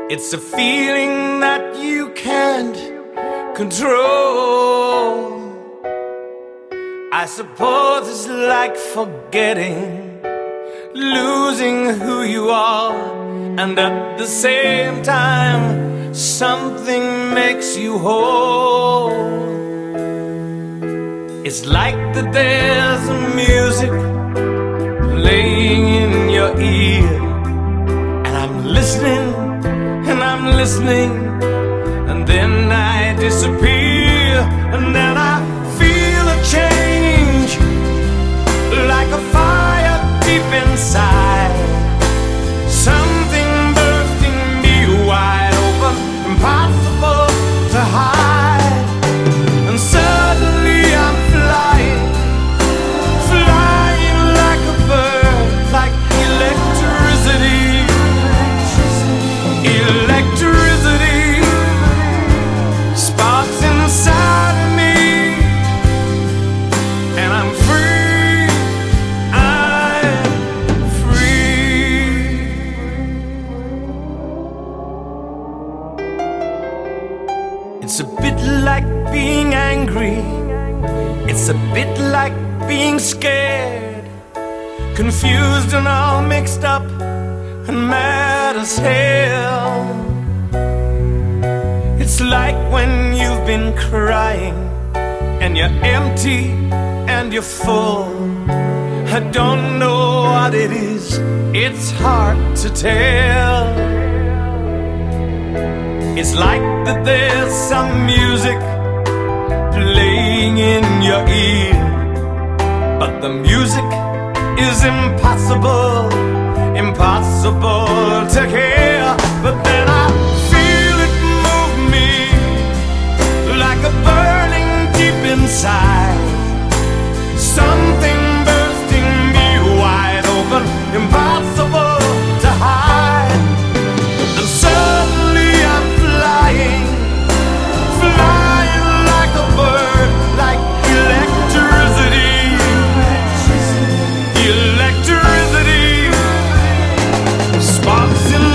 It's a feeling that you can't control. I suppose it's like forgetting, losing who you are, and at the same time something makes you whole. It's like that there's music playing in your ear, and I'm listening and I'm listening, and then I disappear, and then I feel a change, like a fire deep inside, something bursting me wide open, impossible to hide. And suddenly I'm flying, flying like a bird, like electricity. Electricity sparks inside of me, and I'm free, I'm free. It's a bit like being angry, it's a bit like being scared, confused and all mixed up and mad as hell. It's like when you've been crying and you're empty and you're full. I don't know what it is, it's hard to tell. It's like that there's some music playing in your ear, but the music is impossible, impossible to hear. But then I feel it move me, like a burning deep inside, something bursting me wide open, impossible to hide. And suddenly I'm flying, flying like a bird, like electricity. Electricity sparks in